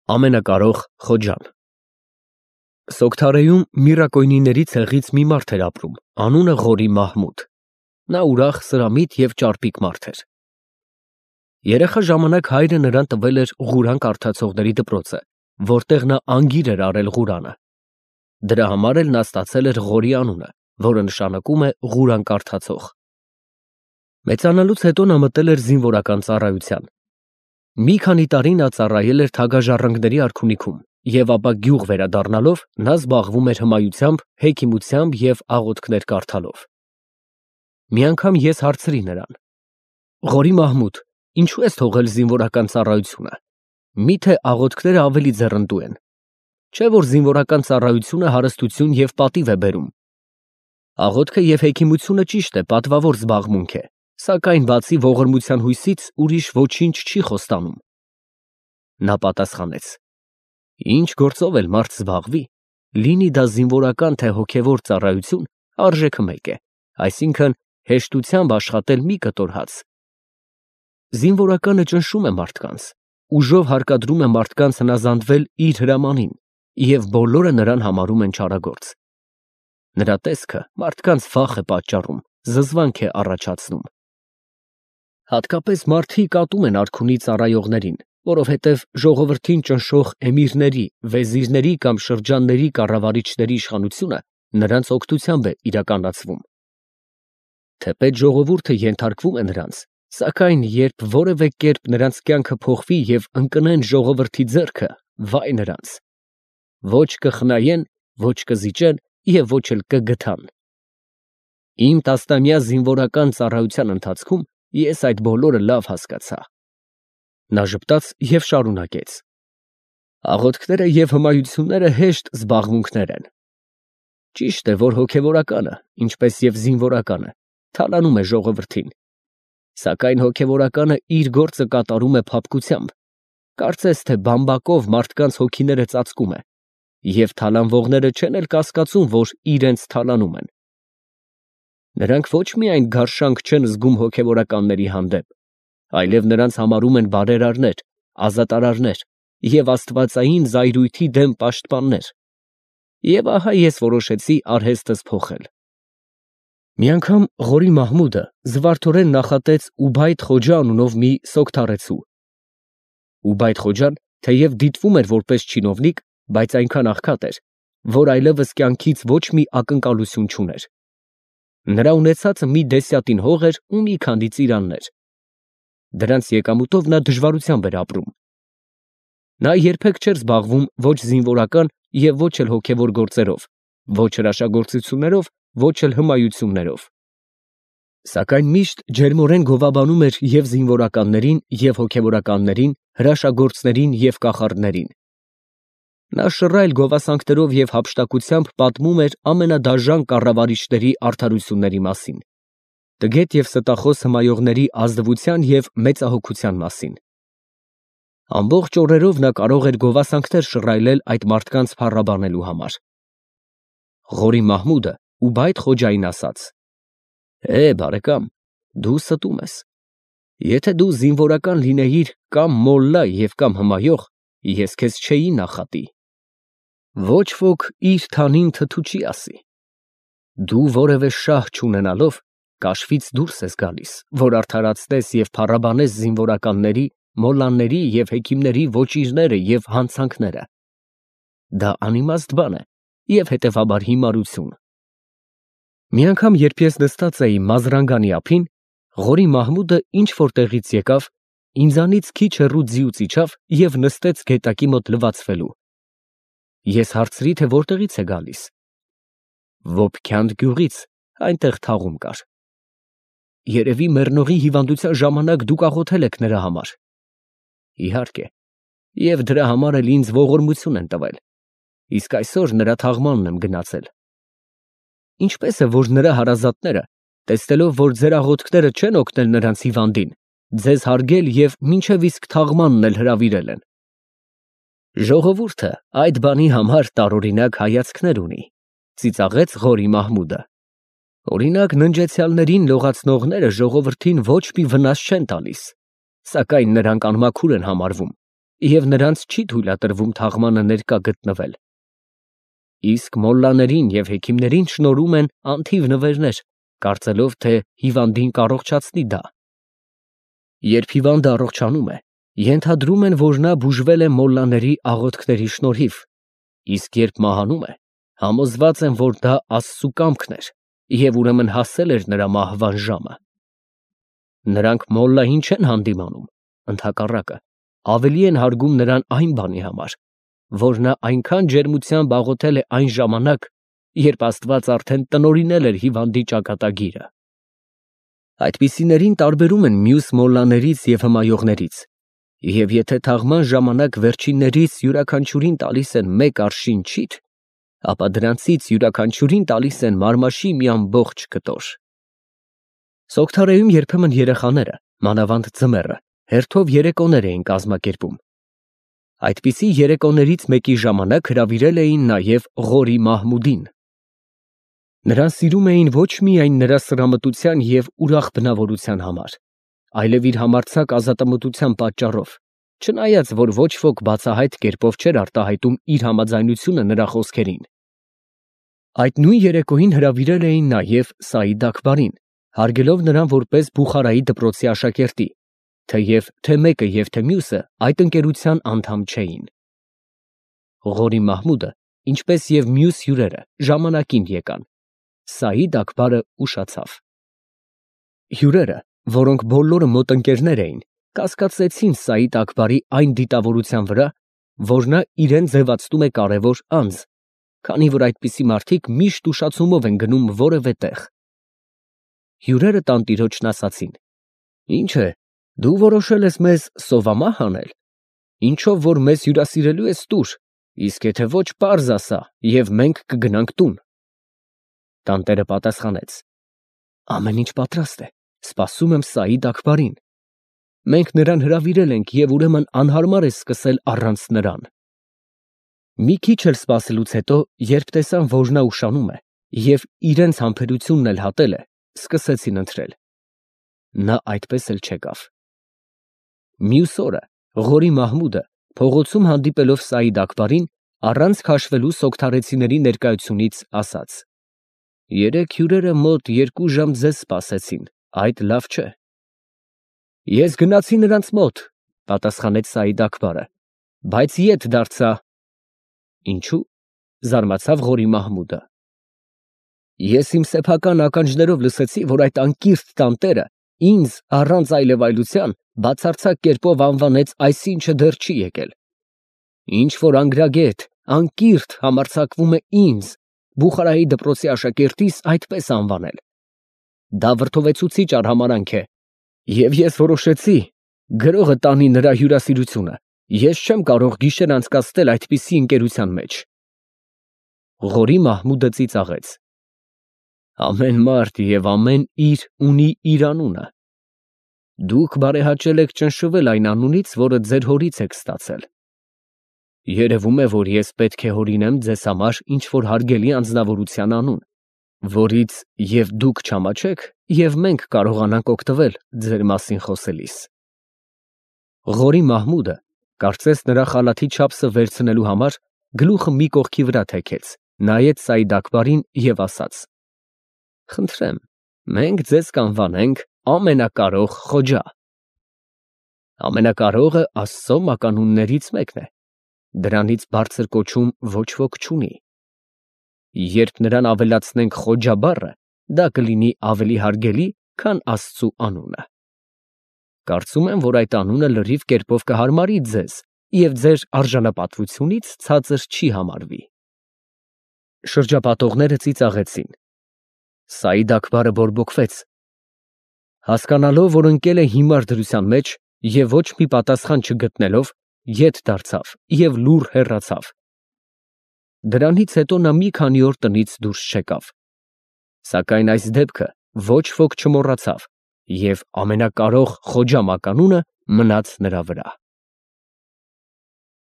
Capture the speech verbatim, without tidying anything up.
Ամենակարող Խոջան։ Սոգթարեում միրակոյնիների ցեղից մի մարդ էր ապրում, անունը Ղորի Մահմուդ։ Նա ուրախ, սրամիտ և ճարպիկ մարդ էր։ Երեխա ժամանակ հայրը նրան տվել էր Ղուրան կարդացողների դպրոցը, որտեղ նա անգիր էր արել Ղուրանը։ Դրա համար էլ նա ստացել էր Ղորի անունը, որը նշանակում է Ղուրան կարդացող։ Մեծանալուց հետո նա մտել էր զինվորական ծառայության։ Մի քանի տարի նա ծառայել էր թագաժառանգների արքունիքում և ապա գյուղ վերադառնալով նա զբաղվում էր հմայությամբ, հեքիմությամբ և աղոթքներ կարդալով։ Մի անգամ ես հարցրի նրան. «Ղորի Մահմուդ, ինչու ես թողել զինվորական ծառայությունը, միթե աղոթքները ավելի ձեռնտու են, չէ՞ որ զինվորական ծառայությունը հարստություն և պատիվ է բերում»։ Աղոթքը և հեքիմությունը ճիշտ է, պատվավոր զբաղմունք է, սակայն բացի ողորմության հույսից ուրիշ ոչինչ չի խոստանում։ Նա պատասխանեց. «Ինչ գործով էլ մարդ զբաղվի, լինի դա զինվորական թե հոգևոր ծառայություն, արժեքը մեկ է, այսինքն հեշտությամբ աշխատել մի կտոր հաց։ Զինվորականը ճնշում է մարդկանց, ուժով հարկադրում է մարդկանց հնազանդվել իր հրամանին, և բոլորը նրան համարում են չարագործ։ Նրա տեսքը մարդկանց վախ է պատճառում, զզվանք է առաջացնում։ Հատկապես մարդիկ ատում են արքունի ծառայողներին, որովհետև ժողովրդին ճնշող էմիրների, վեզիրների կամ շրջանների կառավարիչների իշխանությունը նրանց օգնությամբ է իրականացվում։ Թեպետ ժողովուրդը ենթարկվում է նրանց, սակայն երբ որևէ կերպ նրանց կյանքը փոխվի և ընկնեն ժողովրդի ձեռքը, վայ նրանց։ Ոչ կխնայեն, ոչ կզիջեն և ոչ էլ կգթան։ Իմ տասնամյա զինվորական ծառայության ընթացքում ես այդ բոլորը լավ հասկացա։ Նա ժպտաց և շարունակեց. Աղոթքները և հմայությունները հեշտ զբաղմունքներ են։ Ճիշտ է, որ հոգևորականը, ինչպես և զինվորականը, թալանում է ժողովրդին, սակայն հոգևորականը իր գործը կատարում է փափկությամբ, կարծես թե բամբակով մարդկանց հոգիները ծածկում է, և թալանվողները չեն էլ կասկածում, որ իրենց թալանում են։ Նրանք ոչ միայն գարշանք չեն զգում հոգևորականների հանդեպ, այլև նրանց համարում են բարերարներ, ազատարարներ և աստվածային զայրույթի դեմ պաշտպաններ։ Եվ ահա ես որոշեցի արհեստս փոխել։ Մի անգամ Ղորի Մահմուդը զվարթորեն նախատեց Ուբայդ Խոջա անունով մի սոգթարեցու։ Ուբայդ Խոջան թեև դիտվում էր որպես չինովնիկ, բայց այնքան աղքատ էր, որ այլևս կյանքից ոչ մի ակնկալություն չուներ։ Նրա ունեցածը մի դեսյատին հող էր ու մի քանի ծիրաններ։ Դրանց եկամուտով նա դժվարությամբ էր ապրում։ Նա երբեք չէր զբաղվում ոչ զինվորական և ոչ էլ հոգևոր գործերով, ոչ հրաշագործություններով, ոչ էլ հմայություններով։ Սակայն միշտ ջերմորեն գովաբանում էր և զինվորականներին, և հոգևորականներին, հրաշագործներին և կախարդներին։ Նա շռայլ գովասանքներով և հափշտակությամբ պատմում էր ամենադաժան կառավարիչների արդարությունների մասին, տգետ և ստախոս հմայողների ազնվության և մեծահոգության մասին։ Ամբողջ օրերով նա կարող էր գովասանքներ շռայլել այդ մարդկանց փառաբանելու համար։ Ղորի Մահմուդը Ուբայդ Խոջային ասաց. «Է, բարեկամ, դու ստում ես։ Եթե դու զինվորական լինեիր կամ մոլլա և կամ հմայող, ես քեզ չէի նախատի։ Ոչ ոք իր թանին թթու չի ասի։ Դու որևէ շահ չունենալով կաշվից դուրս ես գալիս, որ արդարացնես և փառաբանես զինվորականների, մոլլաների և հեքիմների ոճիրները և հանցանքները։ Դա անիմաստ բան է և հետևաբար հիմարություն»։ Մի անգամ, երբ ես նստած էի Մազրանգանի ափին, Ղորի Մահմուդը ինչ֊որ տեղից եկավ, ինձանից քիչ հեռու ձիուց իջավ և նստեց գետակի մոտ լվացվելու։ Ես հարցրի, թե որտեղից է գալիս։ Ոփքյանդ գյուղից, այնտեղ թաղում կար։ Երևի մեռնողի հիվանդության ժամանակ դուք աղոթել եք նրա համար։ Իհարկե, և դրա համար էլ ինձ ողորմություն են տվել, իսկ այսօր նրա թաղմանն եմ գնացել։ Ինչպե՞ս է, որ նրա հարազատները, տեսնելով, որ ձեր աղոթքները չեն օգնել նրանց հիվանդին, ձեզ հարգել և մինչև իսկ թաղմանն էլ հրավիրել են։ Ժողովուրդը այդ բանի համար տարօրինակ հայացքներ ունի, ծիծաղեց Ղորի Մահմուդը։ Օրինակ, ննջեցյալներին լողացնողները ժողովրդին ոչ մի վնաս չեն տալիս, սակայն նրանք անմաքուր են համարվում, և նրանց չի թույլատրվում թաղմանը ներկա գտնվել։ Իսկ մոլլաներին և հեքիմներին շնորհում են անթիվ նվերներ, կարծելով, թե հիվանդին կառողջացնի դա։ Երբ հիվանդը առողջանում է, ենթադրում են, որ նա բուժվել է մոլլաների աղոթքների շնորհիվ, իսկ երբ մահանում է, համոզված են, որ դա Աստծու կամքն էր, և ուրեմն հասել էր նրա մահվան ժամը։ Նրանք մոլլային չեն հանդիմանում, ընդհակառակը, ավելի են հարգում նրան այն բանի համար, որ նա այնքան ջերմությամբ աղոթել է այն ժամանակ, երբ Աստված արդեն տնօրինել էր հիվանդի ճակատագիրը։ Այդպիսիներին տարբերում են մյուս մոլլաներից և հմայողներից, և եթե թաղման ժամանակ վերջիններից յուրաքանչյուրին տալիս են մեկ արշին չիթ, ապա դրանցից յուրաքանչյուրին տալիս են մարմաշի մի ամբողջ կտոր։ Սոկթարեում երբեմն երեխաները, մանավանդ ձմեռը, հերթով երեկոներ էին կազմակերպում։ Այդպիսի երեկոներից մեկի ժամանակ հրավիրել էին նաև Ղորի Մահմուդին։ Նրան սիրում էին ոչ միայն նրա սրամտության և ուրախ բնավորության համար, այլև իր համարձակ ազատամտության պատճառով, չնայած որ ոչ ոք բացահայտ կերպով չէր արտահայտում իր համաձայնությունը նրա խոսքերին։ Այդ նույն երեկոյին հրավիրել էին նաև Սաիդ Աքբարին, հարգելով նրան որպես Բուխարայի դպրոցի աշակերտի, թեև թե մեկը և թե մյուսը այդ ընկերության անդամ չէին։ Ղորի Մահմուդը, ինչպես և մյուս հյուրերը, ժամանակին եկան։ Սաիդ Աքբարը ուշացավ։ Հյուրերը, որոնք բոլորը մոտ ընկերներ էին, կասկածեցին Սաիդ Աքբարի այն դիտավորության վրա, որ նա իրան ձևացնում է կարևոր անձ, քանի որ այդպիսի մարդիկ միշտ ուշացումով են գնում որևէ տեղ։ Հյուրերը տանտիրոջն ասացին. «Ինչ է, դու որոշել ես մեզ սովամահ անել, ինչով որ մեզ հյուրասիրելու ես տուր, իսկ եթե ոչ, պարզ ասա, և մենք կգնանք տուն»։ Տանտերը պատասխանեց. «Ամեն ինչ պատրաստ է, սպասում եմ Սաիդ Աքբարին։ Մենք նրան հրավիրել ենք և ուրեմն անհարմար է սկսել առանց նրան»։ Մի քիչ էլ սպասելուց հետո, երբ տեսան, որ նա ուշանում է և իրենց համբերությունն էլ հատել է, սկսեցին ընթրել։ Նա այդպես էլ չեկավ։ Մյուս օրը Ղորի Մահմուդը, փողոցում հանդիպելով Սաիդ Աքբարին, առանց քաշվելու սոկթարեցիների ներկայությունից ասաց. «Երեկ հյուրերը մոտ երկու ժամ ձեզ սպասեցին, այդ լավ չէ»։ «Ես գնացի նրանց մոտ», ֊ պատասխանեց Սաիդ Աքբարը, «բայց ետ դարձա»։ «Ինչո՞ւ», ֊ զարմացավ Ղորի Մահմուդը։ «Ես իմ սեփական ականջներով լսեցի, որ այդ անկիրթ տանտերը ինձ առանց այլևայլության բացարձակ կերպով անվանեց այսինչը դեռ չի եկել։ Ինչ որ անգրագետ, անկիրթ համարձակվում է ինձ, Բուխարայի դպրոցի աշակերտիս, այդպես անվանել։ Դա վրդովեցուցիչ արհամարհանք է, և ես որոշեցի գրողը տանի նրա հյուրասիրությունը, ես չեմ կարող գիշեր անցկացնել այդպիսի ընկերության մեջ»։ Ղորի Մահմուդը ծիծաղեց. «Ամեն մարդ և ամեն իր ունի իր անունը։ Դուք բարեհաճել եք ճնշվել այն անունից, որը ձեր հորից եք ստացել։ Երևում է, որ ես պետք է հորինեմ ձեզ համար ինչ-որ հարգելի անձնավորության անուն, որից և դուք չամաչեք, և մենք կարողանանք օգտվել ձեր մասին խոսելիս»։ Ղորի Մահմուդը, կարծես նրա խալաթի չափսը վերցնելու համար, գլուխը մի կողքի վրա թեքեց, նայեց Սաիդ Աքբարին և ասաց. «Խնդրեմ, մենք ձեզ կանվանենք Ամենակարող Խոջա»։ Ամենակարողը Աստծո մականուններից մեկն է, դրանից բարձր կոչում ոչ ոք չունի։ Երբ նրան ավելացնենք Խոջա բառը, դա կլինի ավելի հարգելի, քան Աստծու անունը։ Կարծում եմ, որ այդ անունը լրիվ կերպով կհարմարի ձեզ և ձեր արժանապատվությունից ցածր չի համարվի։ Շրջապատողները ծիծաղեցին։ Սաիդ Աքբարը բորբոքվեց։ Հասկանալով, որ ընկել է հիմար դրության մեջ և ոչ մի պատասխան չգտնելով, ետ դարձավ և լուռ հեռացավ։ Դրանից հետո նա մի քանի օր տնից դուրս չեկավ։ Սակայն այս դեպքը ոչ ոք չմոռացավ, և Ամենակարող Խոջա մականունը մնաց նրա վրա։